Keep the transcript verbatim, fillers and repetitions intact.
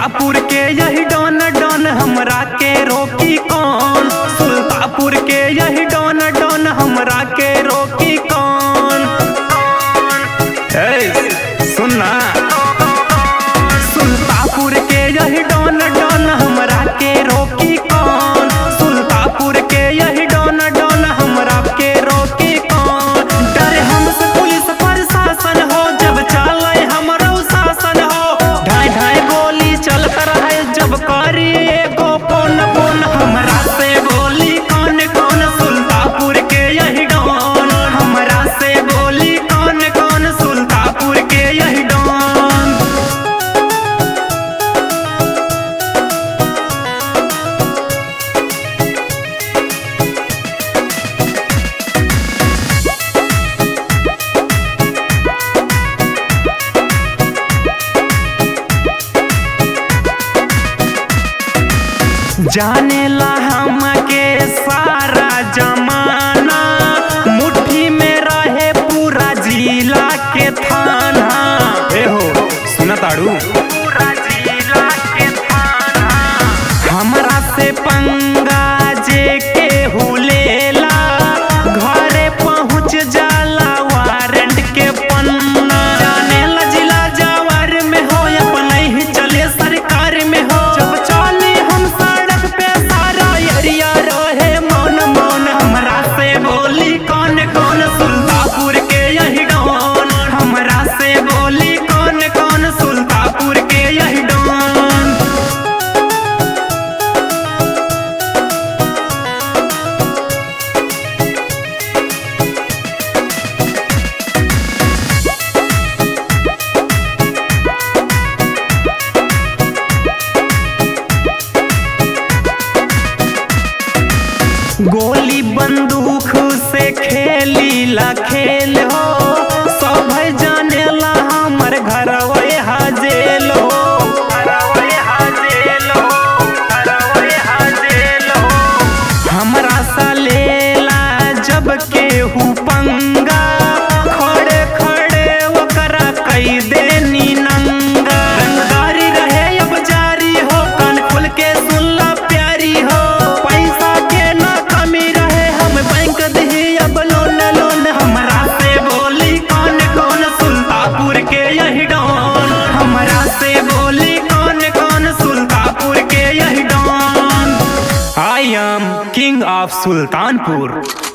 सुल्तानपुर के यही don don हमरा के रोकी कौन। सुल्तानपुर के यही डॉन डॉन हमरा के रोकी कौन। ए सुनना, सुल्तानपुर के यही डॉन डॉन हमरा के रोकी कौन। सुल्तानपुर के यही डॉन डॉन हमरा के रोकी कौन। डरे हमसे पुलिस प्रशासन हो, जब चले हमरो शासन हो। ढाई ढाई गोली चलता रहे जब करी एगो फोन फोन। हमरा से बोली कौन कौन सुल्तानपुर के यही डॉन। हमरा से बोली कौन कौन सुल्तानपुर के यही डॉन। जाने ला हमके सारा जमाना, मुट्ठी में रहे पूरा जिला के थाना। ए हो सुना ताड़ू, पूरा जिला के थाना। हमरा से पंगा जे के हुलेला, घरे पहुँच जाला वारंट के पन्ना। जाने ला जिला जवार में हो, अपने ही चले सरकार में हो। जब चले हम सड़क पे सारा एरिया रहे मौन मौन। हमरा से बोली कौन कौन सुल्तानपुर के यही डॉन। हमरा से बोली कौन कौन सुल्तानपुर के यही डॉन। गोली बंदूक से खेली ला खेल हो, सब जाने ला हमर घर वही हाजेल हो। हमरा सा लेला जब केहू पंगा, खड़े खड़े ओकरा कई देनी नंगा। रंगदारी रहे अब जारी हो, कान खोल के सुनला प्यारी हो। पैसा के ना कमी रहे, हम बैंक दही अब लोन लोन। हमरा से बोली कौन कौन सुल्तानपुर के यही डॉन। हमरा से बोली कौन कौन सुल्तानपुर के यही don. I am king of Sultanpur.